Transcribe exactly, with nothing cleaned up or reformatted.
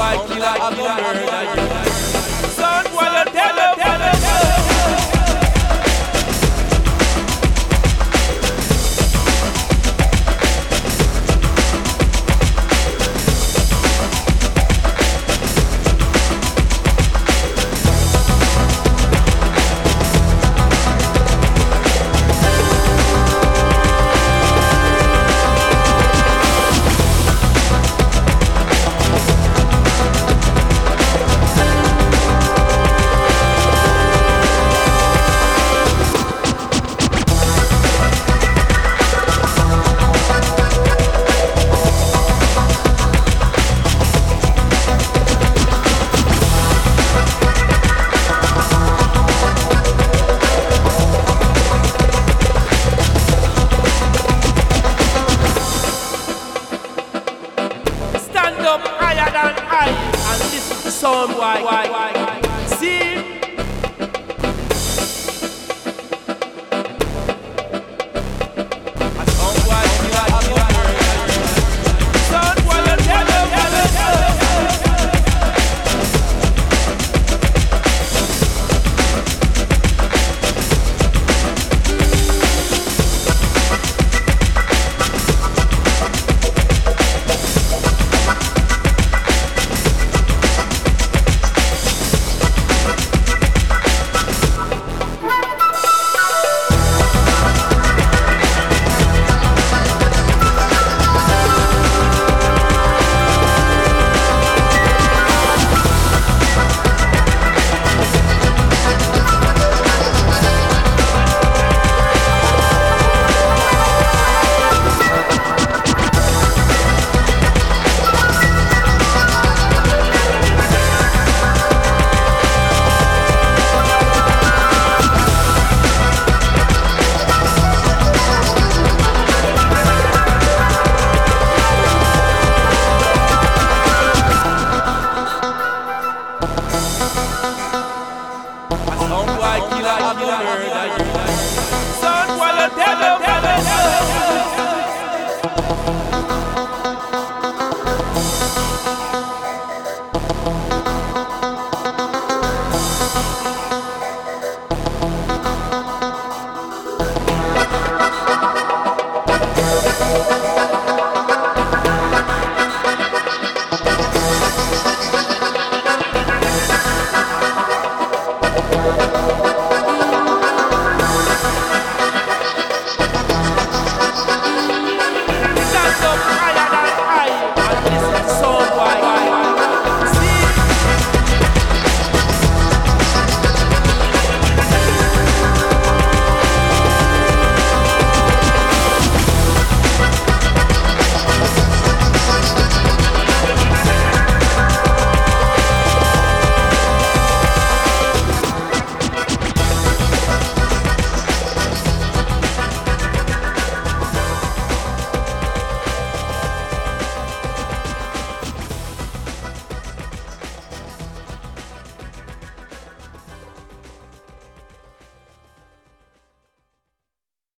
boy killer, I go murder you. Son boy, you tell them, tell them, tell them. Sound why, why, why, why. See? A sound why, killer, I go murder you. Sound why, you tell them, tell them, tell them. Sound boy killer, I go murder you. Sound boy, you tell them, tell them, tell them.